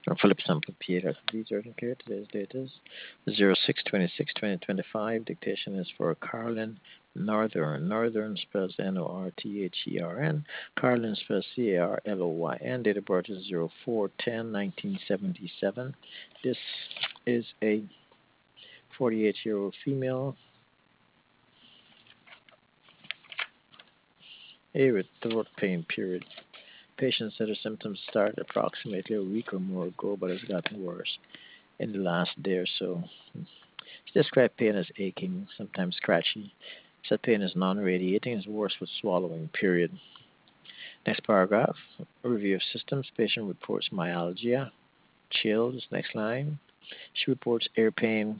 Philip Sample Pierre These urgent care. Today's date is 06/26/2025. Dictation is for Carlin Northern. Northern spells Northern. Carlin spells Carlyn. Date of birth is 04/10/1977. This is a 48-year-old female, a with throat pain period. Patient said her symptoms started approximately a week or more ago, but has gotten worse in the last day or so. She described pain as aching, sometimes scratchy. Said pain is non-radiating, is worse with swallowing, period. Next paragraph, a review of systems. Patient reports myalgia, chills. Next line, she reports ear pain.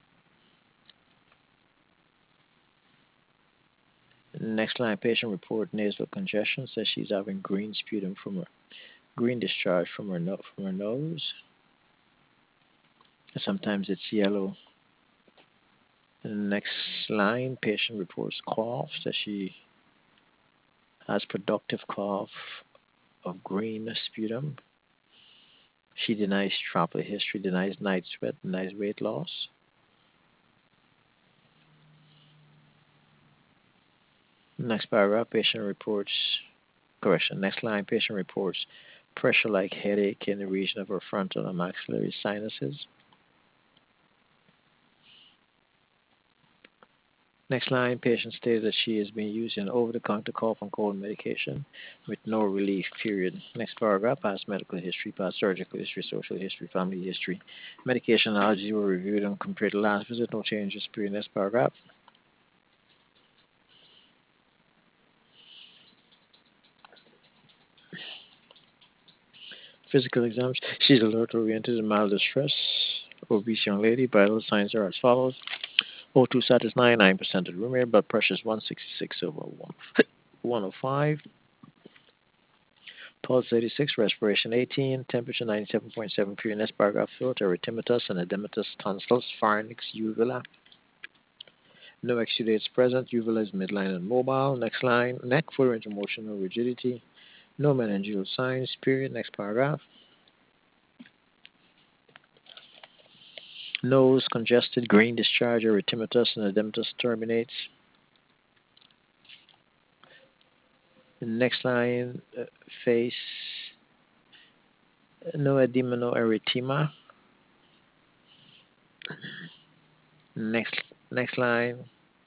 Next line, patient reports nasal congestion. Says she's having green sputum from her green discharge from her nose. Sometimes it's yellow. Next line, patient reports cough. Says she has productive cough of green sputum. She denies travel history, denies night sweat, denies weight loss. Next paragraph, patient reports, correction, next line, patient reports pressure like headache in the region of her frontal and maxillary sinuses. Next line, patient stated that she has been using over-the-counter cough and cold medication with no relief, period. Next paragraph, past medical history, past surgical history, social history, family history. Medication allergies were reviewed and compared to last visit, no changes, period. Next paragraph. Physical exams. She's alert, oriented, and mild distress. Obese young lady. Vital signs are as follows. O2 status 99% of the room air. Blood pressure is 166 over 105. Pulse 86. Respiration 18. Temperature 97.7. Pure next paragraph throat. Erythematous and edematous tonsils. Pharynx. Uvula. No exudates present. Uvula is midline and mobile. Next line. Neck. Full range of motion. No rigidity. No meningeal signs. Period. Next paragraph. Nose congested, green discharge, erythematous, and edematous terminates. Next line, face, no edema, no erythema. Next line.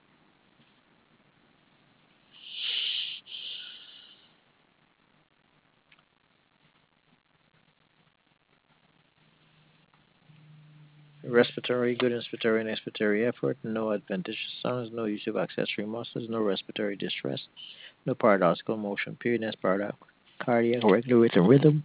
Respiratory, good inspiratory and expiratory effort, no adventitious sounds, no use of accessory muscles, no respiratory distress, no paradoxical motion, period, next paradox. Cardiac, regular rhythm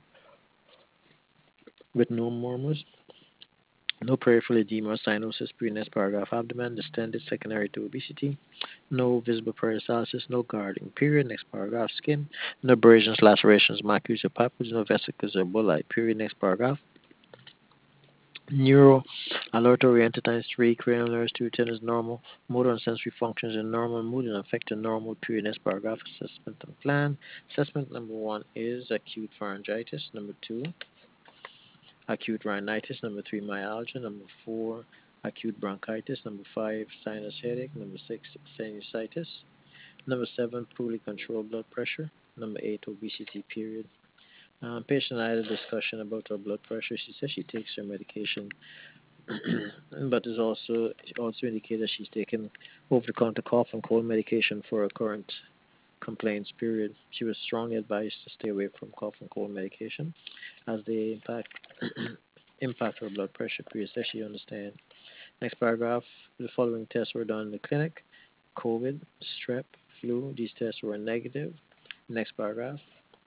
with no murmurs, no peripheral edema, cyanosis, period, next paragraph. Abdomen distended, secondary to obesity, no visible peristalsis, no guarding, period, next paragraph. Skin, no abrasions, lacerations, macules or papules, no vesicles or bullae, period, next paragraph. Neuro, alert oriented times 3, cranial nerves 2, 10 is normal, motor and sensory functions are normal, mood and affected normal, period, next paragraph. Assessment and plan. Assessment number 1 is acute pharyngitis, number 2, acute rhinitis, number 3, myalgia, number 4, acute bronchitis, number 5, sinus headache, number 6, sinusitis, number 7, poorly controlled blood pressure, number 8, obesity, period. Patient and I had a discussion about her blood pressure. She says she takes her medication, but is also indicated that she's taken over-the-counter cough and cold medication for her current complaints. Period. She was strongly advised to stay away from cough and cold medication, as they impact her blood pressure. Period. Says she understands. Next paragraph. The following tests were done in the clinic: COVID, strep, flu. These tests were negative. Next paragraph.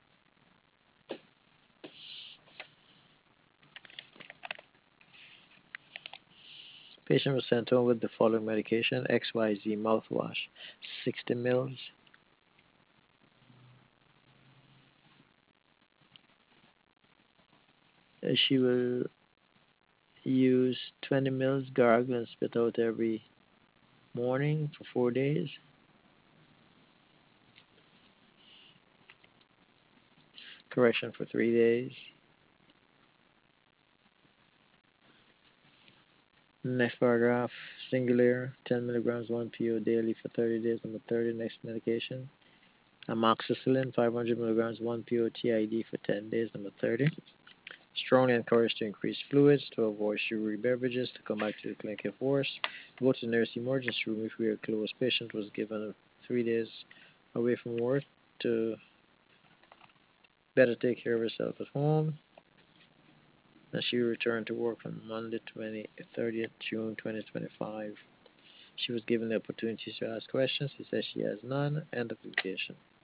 Patient was sent home with the following medication: XYZ mouthwash, 60 mils. She will use 20 mils, gargle and spit out every morning for 4 days. Correction for 3 days. Next paragraph, singular, 10 milligrams 1 PO daily for 30 days. Number 30, next medication. Amoxicillin, 500 milligrams 1 PO TID for 10 days. Number 30. Strongly encouraged to increase fluids, to avoid sugary beverages, to come back to the clinic if worse. Go to the nurse emergency room if we are close. Patient was given 3 days away from work to better take care of herself at home. And she returned to work on Monday, 30th June 2025. She was given the opportunity to ask questions. He says she has none. End of dictation.